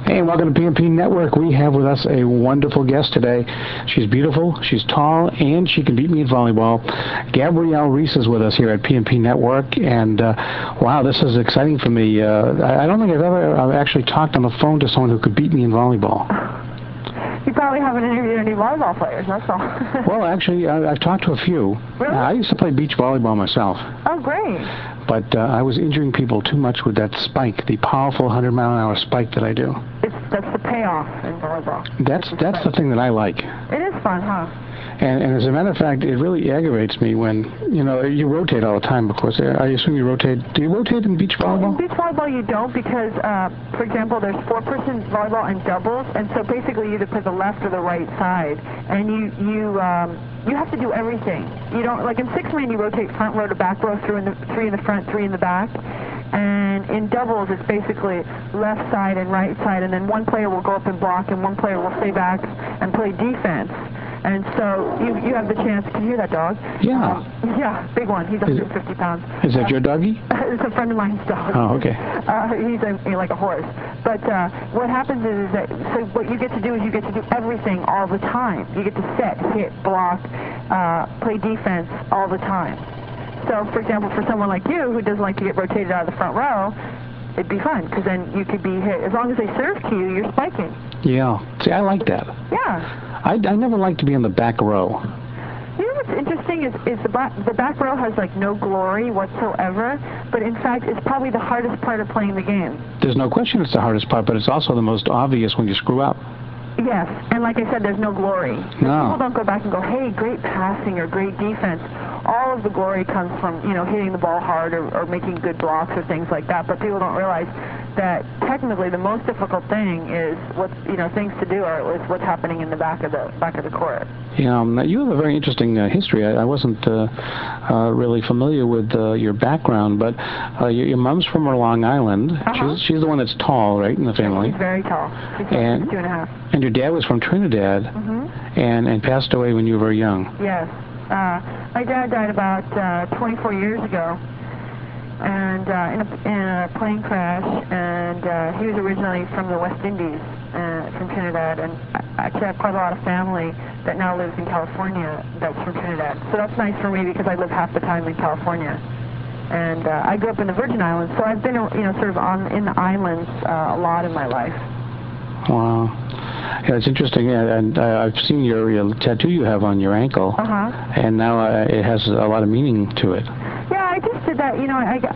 Hey, and welcome to PNP Network. We have with us a wonderful guest today. She's beautiful, she's tall, and she can beat me at volleyball. Gabrielle Reese is with us here at PNP Network, and wow, this is exciting for me. I don't think I've actually talked on the phone to someone who could beat me in volleyball. You probably haven't interviewed any volleyball players, that's all. Well, actually, I've talked to a few. Really? I used to play beach volleyball myself. Oh, great. But I was injuring people too much with that spike, the powerful 100-mile-an-hour spike that I do. That's the payoff in volleyball. That's the thing that I like. It is fun, huh? And as a matter of fact, it really aggravates me when, you rotate all the time, of course. I assume you rotate. Do you rotate in beach volleyball? In beach volleyball, you don't because, for example, there's four-person volleyball and doubles, and so basically you either play the left or the right side, and you have to do everything. You don't, like in six-man, you rotate front row to back row, three in the front, three in the back. And in doubles, it's basically left side and right side, and then one player will go up and block, and one player will stay back and play defense. And so you have the chance. Can you hear that dog? Yeah. Yeah, big one. He's 150 pounds. Is that your doggy? It's a friend of mine's dog. Oh, okay. He's like a horse. But what happens is that, so what you get to do is you get to do everything all the time. You get to set, hit, block, play defense all the time. So, for example, for someone like you who doesn't like to get rotated out of the front row, it'd be fun because then you could be hit. As long as they serve to you, you're spiking. Yeah. See, I like that. Yeah. I never like to be in the back row. You know what's interesting is the back row has like no glory whatsoever, but in fact it's probably the hardest part of playing the game. There's no question it's the hardest part, but it's also the most obvious when you screw up. Yes, and like I said, there's no glory. No. People don't go back and go, hey, great passing or great defense. All of the glory comes from, hitting the ball hard or making good blocks or things like that, but people don't realize that technically the most difficult thing is things to do is what's happening in the back of the court. Yeah, you have a very interesting history. I wasn't really familiar with your background, but your mom's from Long Island. Uh-huh. She's the one that's tall, right, in the family? She's very tall. She's 2.5. And your dad was from Trinidad, and passed away when you were very young. Yes. My dad died about 24 years ago, and in a plane crash, and he was originally from the West Indies, from Trinidad, and actually I have quite a lot of family that now lives in California that's from Trinidad. So that's nice for me because I live half the time in California. And I grew up in the Virgin Islands, so I've been, sort of in the islands a lot in my life. Wow. Yeah, it's interesting, and I've seen your tattoo you have on your ankle, and now it has a lot of meaning to it. Yeah, I just did that. When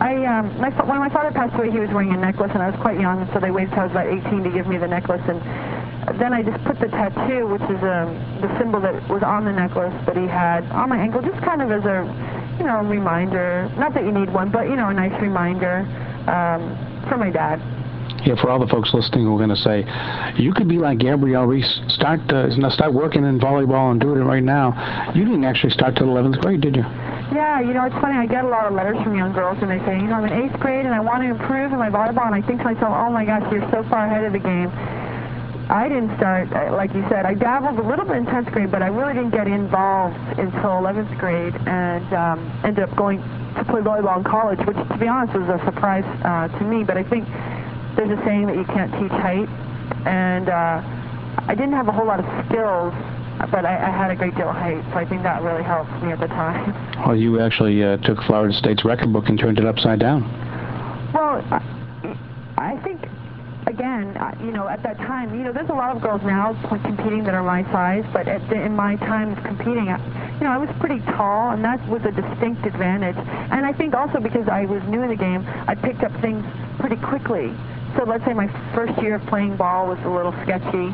my father passed away, he was wearing a necklace, and I was quite young, so they waited till I was about 18 to give me the necklace, and then I just put the tattoo, which is the symbol that was on the necklace that he had on my ankle, just kind of as a, reminder. Not that you need one, but, a nice reminder for my dad. Yeah, for all the folks listening who are going to say, you could be like Gabrielle Reese, start working in volleyball and do it right now. You didn't actually start till 11th grade, did you? Yeah, it's funny. I get a lot of letters from young girls, and they say, I'm in 8th grade, and I want to improve in my volleyball, and I think to myself, oh, my gosh, you're so far ahead of the game. I didn't start, like you said. I dabbled a little bit in 10th grade, but I really didn't get involved until 11th grade, and ended up going to play volleyball in college, which, to be honest, was a surprise to me, but I think there's a saying that you can't teach height, and I didn't have a whole lot of skills, but I had a great deal of height, so I think that really helped me at the time. Well, you actually took Florida State's record book and turned it upside down. Well, I think, again, at that time, there's a lot of girls now competing that are my size, but in my time of competing, I was pretty tall, and that was a distinct advantage. And I think also because I was new in the game, I picked up things pretty quickly. So let's say my first year of playing ball was a little sketchy.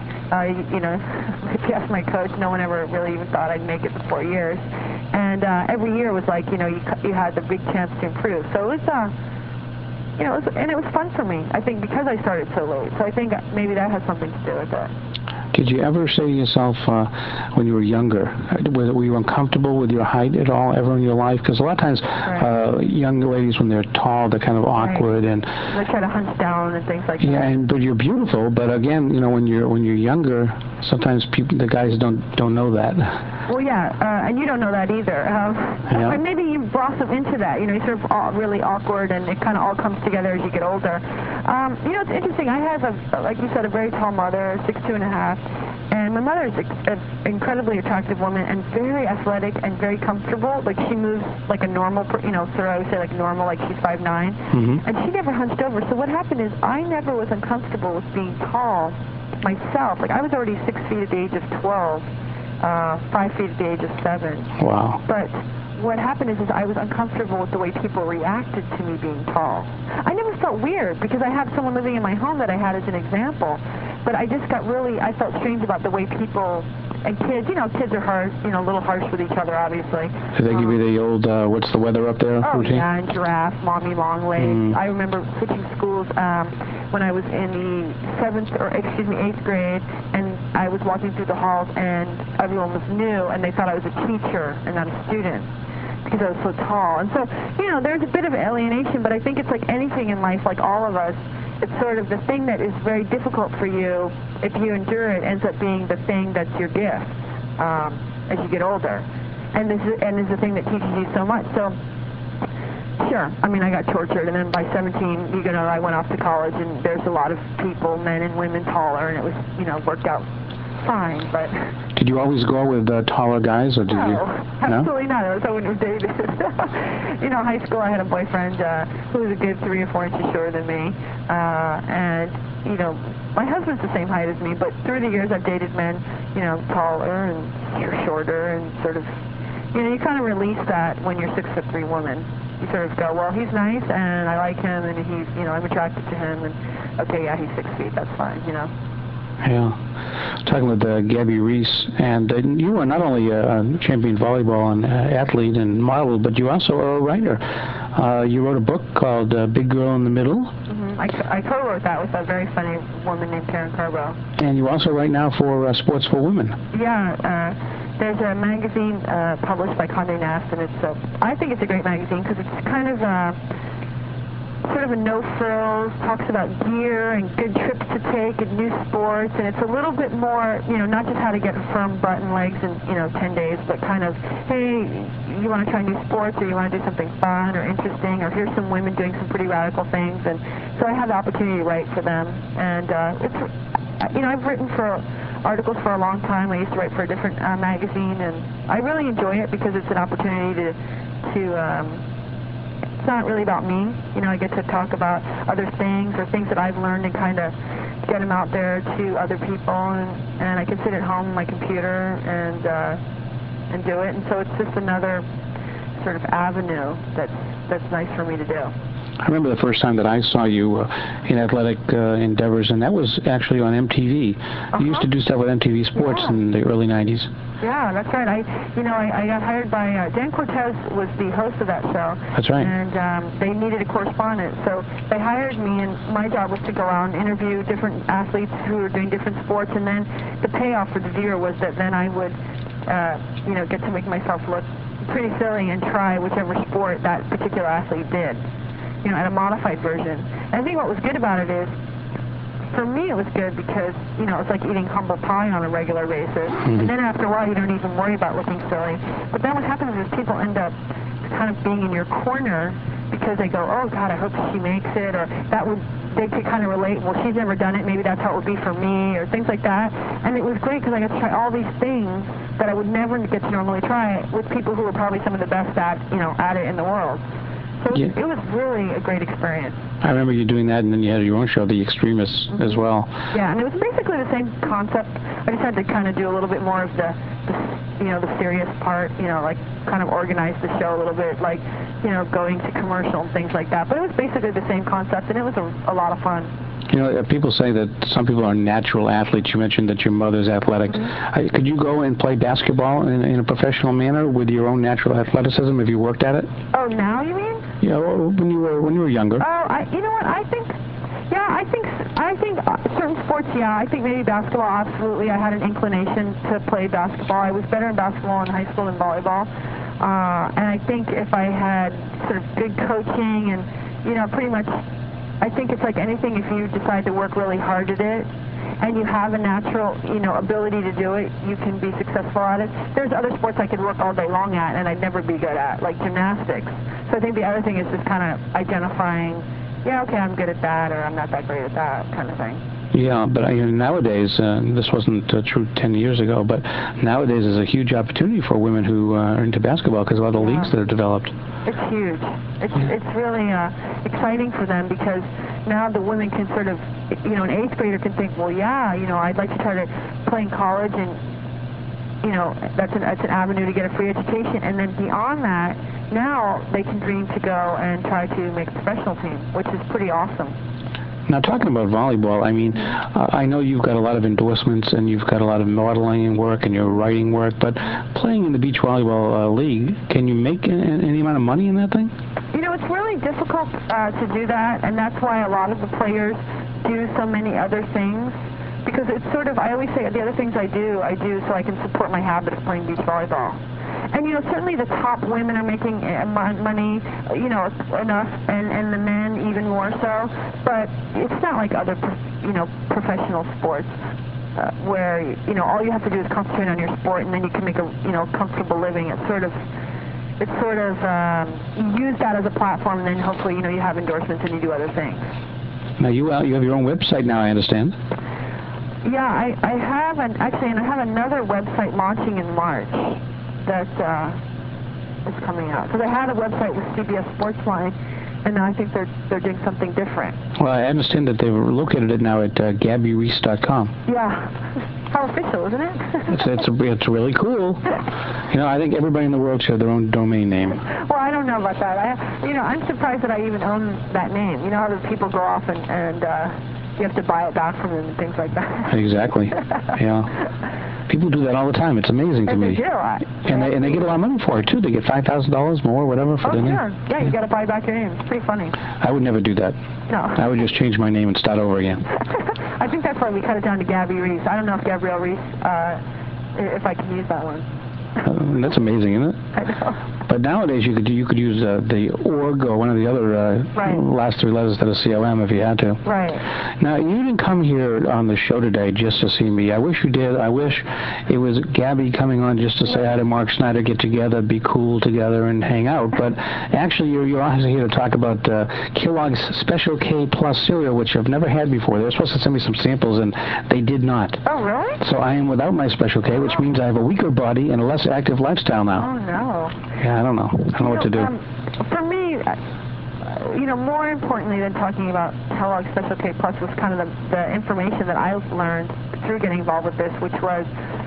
If you ask my coach, no one ever really even thought I'd make it to 4 years. And every year was like, you had the big chance to improve. So it was, and it was fun for me, I think, because I started so late. So I think maybe that has something to do with it. Did you ever say to yourself when you were younger, were you uncomfortable with your height at all ever in your life? Because a lot of times young ladies, when they're tall, they're kind of awkward. And they try to hunch down and things like that. Yeah, but you're beautiful. But again, when you're younger, sometimes the guys don't know that. Well, yeah, and you don't know that either. Yeah. And maybe you blossom into that. You're sort of really awkward, and it kind of all comes together as you get older. It's interesting. I have, like you said, a very tall mother, 6'2.5", and my mother is an incredibly attractive woman and very athletic and very comfortable. Like, she moves like a normal, sort of, I would say like normal, like she's 5'9", and she never hunched over. So what happened is I never was uncomfortable with being tall myself. Like, I was already 6 feet at the age of 12. 5 feet at the age of 7. Wow. But what happened is I was uncomfortable with the way people reacted to me being tall. I never felt weird because I have someone living in my home that I had as an example. But I just I felt strange about the way people and kids, kids are harsh, a little harsh with each other, obviously. Did they give you the old, what's the weather up there routine? Yeah, and giraffe, mommy long legs. I remember switching schools when I was in the 8th grade, and I was walking through the halls, and everyone was new, and they thought I was a teacher and not a student because I was so tall. And so, there's a bit of alienation, but I think it's like anything in life, like all of us, it's sort of the thing that is very difficult for you, if you endure it, ends up being the thing that's your gift as you get older. And this is the thing that teaches you so much. So, sure, I mean, I got tortured, and then by 17, I went off to college, and there's a lot of people, men and women, taller, and it was, worked out fine, but... Did you always go with taller guys, or did you? Absolutely not. I wouldn't have dated. High school, I had a boyfriend who was a good 3 or 4 inches shorter than me, and, my husband's the same height as me, but through the years I've dated men, taller and shorter, and sort of, you kind of release that when you're 6'3" woman. You sort of go, well, he's nice, and I like him, and he's, I'm attracted to him, and okay, yeah, he's 6 feet, that's fine, Yeah. Talking with Gabby Reece, and you are not only a champion volleyball and athlete and model, but you also are a writer. You wrote a book called Big Girl in the Middle. Mm-hmm. I co-wrote that with a very funny woman named Karen Carbo. And you also write now for Sports for Women. Yeah. There's a magazine published by Condé Nast, and I think it's a great magazine because it's kind of sort of a no-frills, talks about gear and good trips to take and new sports, and it's a little bit more, not just how to get firm butt and legs in, 10 days, but kind of, hey, you want to try new sports, or you want to do something fun or interesting, or here's some women doing some pretty radical things, and so I have the opportunity to write for them, and I've written for articles for a long time. I used to write for a different magazine, and I really enjoy it because it's an opportunity to it's not really about me. I get to talk about other things or things that I've learned and kind of get them out there to other people, and I can sit at home on my computer and do it. And so it's just another sort of avenue that's nice for me to do. I remember the first time that I saw you in athletic endeavors, and that was actually on MTV. You used to do stuff with MTV Sports in the early 90s. Yeah, that's right. I got hired by Dan Cortez was the host of that show. That's right. And they needed a correspondent, so they hired me, and my job was to go out and interview different athletes who were doing different sports, and then the payoff for the viewer was that then I would, get to make myself look pretty silly and try whichever sport that particular athlete did. At a modified version. And I think what was good about it is, for me it was good because, it's like eating humble pie on a regular basis. Mm-hmm. And then after a while you don't even worry about looking silly. But then what happens is people end up kind of being in your corner because they go, oh God, I hope she makes it, or they could kind of relate, well, she's never done it, maybe that's how it would be for me, or things like that. And it was great because I got to try all these things that I would never get to normally try with people who were probably some of the best at it in the world. So it was really a great experience. I remember you doing that, and then you had your own show, The Extremists, as well. Yeah, and it was basically the same concept. I just had to kind of do a little bit more of the serious part, like kind of organize the show a little bit, like, going to commercial and things like that. But it was basically the same concept, and it was a lot of fun. People say that some people are natural athletes. You mentioned that your mother's athletic. Mm-hmm. Could you go and play basketball in a professional manner with your own natural athleticism if you worked at it? Oh, now you mean? Yeah, when you were younger. Oh, you know what? I think certain sports, I think maybe basketball, absolutely. I had an inclination to play basketball. I was better in basketball in high school than volleyball. And I think if I had sort of good coaching and, pretty much, I think it's like anything, if you decide to work really hard at it, and you have a natural, ability to do it, you can be successful at it. There's other sports I could work all day long at and I'd never be good at, like gymnastics. So I think the other thing is just kind of identifying, yeah, okay, I'm good at that, or I'm not that great at that kind of thing. Yeah, but nowadays, this wasn't true 10 years ago, but nowadays there's a huge opportunity for women who are into basketball because of all the leagues that are developed. It's huge. It's really exciting for them because now the women can sort of, an 8th grader can think, well, yeah, I'd like to try to play in college, and, that's an avenue to get a free education. And then beyond that, now they can dream to go and try to make a professional team, which is pretty awesome. Now, talking about volleyball, I know you've got a lot of endorsements and you've got a lot of modeling work and your writing work, but playing in the beach volleyball league, can you make any amount of money in that thing? It's really difficult to do that, and that's why a lot of the players do so many other things, because it's sort of, I always say the other things I do so I can support my habit of playing beach volleyball. And, certainly the top women are making money, enough, and the men even more so. But it's not like other, professional sports where, all you have to do is concentrate on your sport and then you can make a, comfortable living. It's sort of you use that as a platform, and then hopefully, you have endorsements and you do other things. Now, you have your own website now, I understand. Yeah, I have, and I have another website launching in March. That is coming out. So they had a website with CBS Sportsline, and now I think they're doing something different. Well, I understand that they've located it now at GabbyReece.com. Yeah. How official, isn't it? It's really cool. I think everybody in the world should have their own domain name. Well, I don't know about that. I'm surprised that I even own that name. You know how the people go off and you have to buy it back from them and things like that. Exactly. Yeah. People do that all the time. It's amazing to me. They do. And they get a lot of money for it, too. They get $5,000 more, whatever, for their name. Sure. Yeah, you got to buy back your name. It's pretty funny. I would never do that. No. I would just change my name and start over again. I think that's why we cut it down to Gabby Reece. I don't know if Gabrielle Reece, if I can use that one. That's amazing, isn't it? I know. But nowadays you could use the org or one of the other last 3 letters that are COM if you had to. Right. Now, you didn't come here on the show today just to see me. I wish you did. I wish it was Gabby coming on just to say hi to Mark Snyder, get together, be cool together, and hang out. But actually, you're also here to talk about Kellogg's Special K Plus cereal, which I've never had before. They were supposed to send me some samples, and they did not. Oh, really? So I am without my Special K, which means I have a weaker body and a less active lifestyle now. Oh, no. Yeah, I don't know. I don't know what to do. For me, more importantly than talking about Kellogg's Special K Plus was kind of the information that I learned through getting involved with this, which was,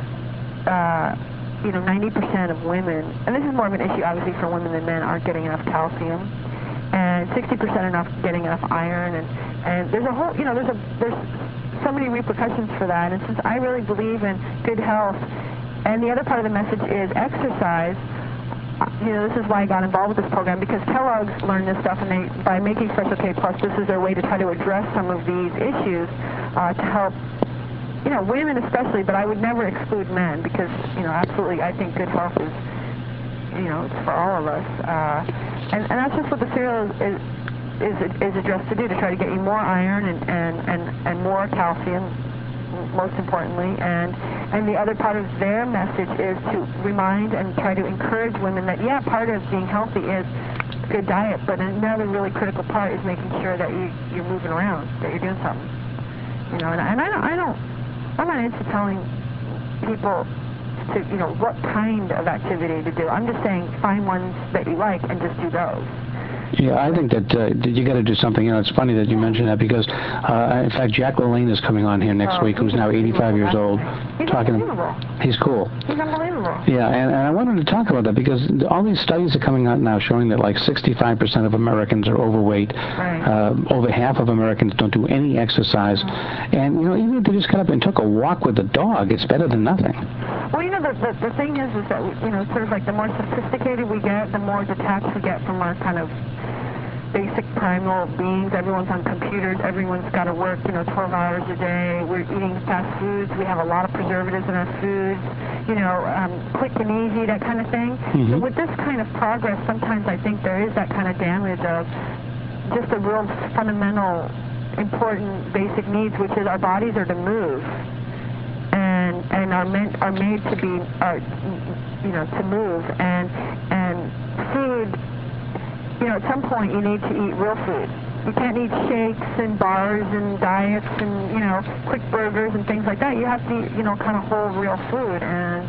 90% of women, and this is more of an issue obviously for women than men, aren't getting enough calcium, and 60% are not getting enough iron, and there's a whole, there's so many repercussions for that. And since I really believe in good health, and the other part of the message is exercise. This is why I got involved with this program, because Kellogg's learned this stuff, and by making Special K Plus, this is their way to try to address some of these issues to help, women especially, but I would never exclude men because, absolutely, I think good health is, it's for all of us. And that's just what the cereal is addressed to do, to try to get you more iron and more calcium, most importantly, and the other part of their message is to remind and try to encourage women that, part of being healthy is good diet, but another really critical part is making sure that you're moving around, that you're doing something. I'm not into telling people to, what kind of activity to do. I'm just saying find ones that you like and just do those. Yeah, I think that you got to do something. It's funny that you mentioned that because, in fact, Jack LaLanne is coming on here next week, who's now 85 years old. He's unbelievable. He's cool. He's unbelievable. Yeah, and I wanted to talk about that because all these studies are coming out now showing that like 65% of Americans are overweight. Right. Over half of Americans don't do any exercise. And, even if they just got up and took a walk with the dog, it's better than nothing. Well, the thing is that, sort of like the more sophisticated we get, the more detached we get from our kind of basic primal beings. Everyone's on computers. Everyone's got to work, 12 hours a day. We're eating fast foods. We have a lot of preservatives in our foods, quick and easy, that kind of thing. Mm-hmm. So with this kind of progress, sometimes I think there is that kind of damage of just a real fundamental important basic needs, which is our bodies are to move, and are made to be, to move, and food. At some point you need to eat real food. You can't eat shakes and bars and diets and quick burgers and things like that. You have to eat kind of whole real food, and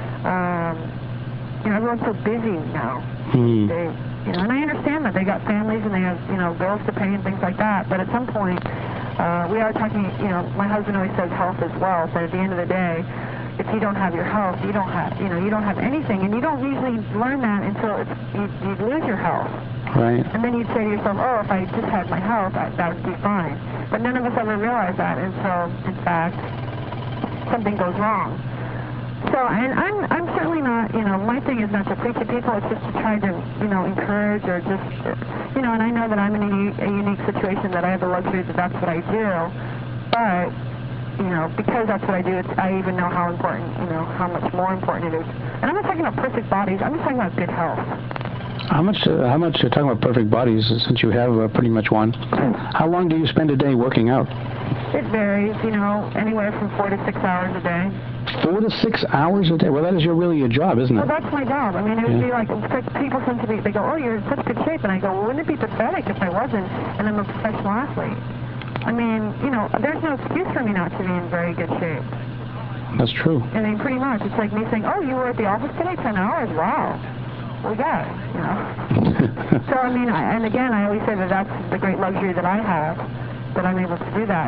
everyone's so busy now. And I understand that they got families and they have bills to pay and things like that. But at some point, we are talking. My husband always says health is wealth, and at the end of the day, if you don't have your health, you don't have anything, and you don't usually learn that until you lose your health. Right. And then you'd say to yourself, oh, if I just had my health, that would be fine. But none of us ever realize that until, in fact, something goes wrong. So, and I'm certainly not, my thing is not to preach to people, it's just to try to, encourage or just, and I know that I'm in a unique situation that I have the luxury that that's what I do, but, because that's what I do, I even know how important, how much more important it is. And I'm not talking about perfect bodies, I'm just talking about good health. How much talking about perfect bodies, since you have pretty much one, how long do you spend a day working out? It varies, anywhere from 4 to 6 hours a day. 4 to 6 hours a day? Well, that is really your job, isn't it? Well, that's my job. I mean, it would be like, people seem to be, they go, oh, you're in such good shape. And I go, well, wouldn't it be pathetic if I wasn't, and I'm a professional athlete? I mean, there's no excuse for me not to be in very good shape. That's true. I mean, pretty much. It's like me saying, oh, you were at the office today 10 hours? Wow. Well, yeah, So, I mean, and again, I always say that that's the great luxury that I have, that I'm able to do that.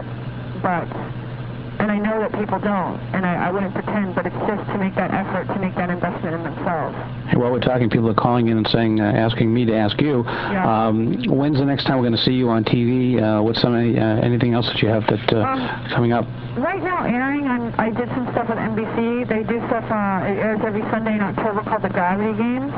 And I know that people don't, and I wouldn't pretend, but it's just to make that effort, to make that investment in themselves. Hey, while we're talking, people are calling in and saying, asking me to ask you, when's the next time we're going to see you on TV? What's anything else that you have coming up? Right now, airing, I did some stuff with NBC. They do stuff, it airs every Sunday in October called The Gravity Games.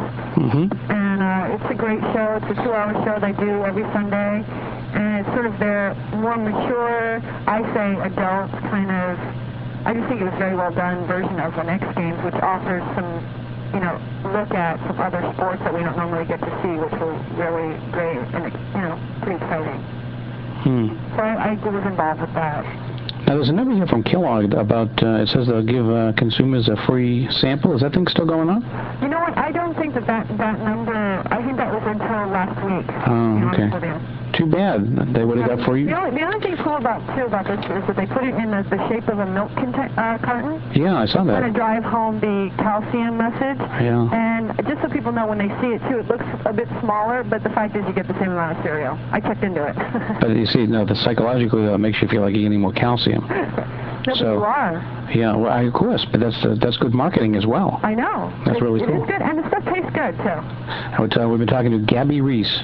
And it's a great show. It's a 2-hour show they do every Sunday. And it's sort of their more mature, I say adult kind of, I just think it was very well done version of the X Games, which offers some, look at some other sports that we don't normally get to see, which was really great and, pretty exciting. So I was involved with that. Now, there's a number here from Kellogg about, it says they'll give consumers a free sample. Is that thing still going on? You know what? I don't think that number, I think that was until last week. Oh, okay. Too bad. They would have got free. The only thing cool about this is that they put it in the shape of a milk carton. Yeah, I saw that. To drive home the calcium message. Yeah. And just so people know when they see it, too, it looks a bit smaller, but the fact is you get the same amount of cereal. I checked into it. But you see, no, psychologically, that makes you feel like you're getting more calcium. No, but you are. Yeah, well, of course, but that's good marketing as well. I know. That's really cool. It is good, and the stuff tastes good, too. We've been talking to Gabby Reece,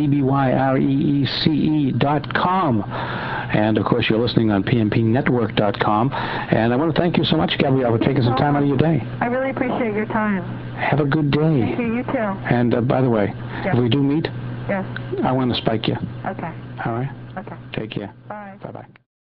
GABBYREECE.com. And, of course, you're listening on PNPnetwork.com. And I want to thank you so much, Gabrielle, for taking some time out of your day. I really appreciate your time. Have a good day. Thank you. You too. And, by the way, if we do meet, yes, I want to spike you. Okay. All right? Okay. Take care. Bye. Bye-bye.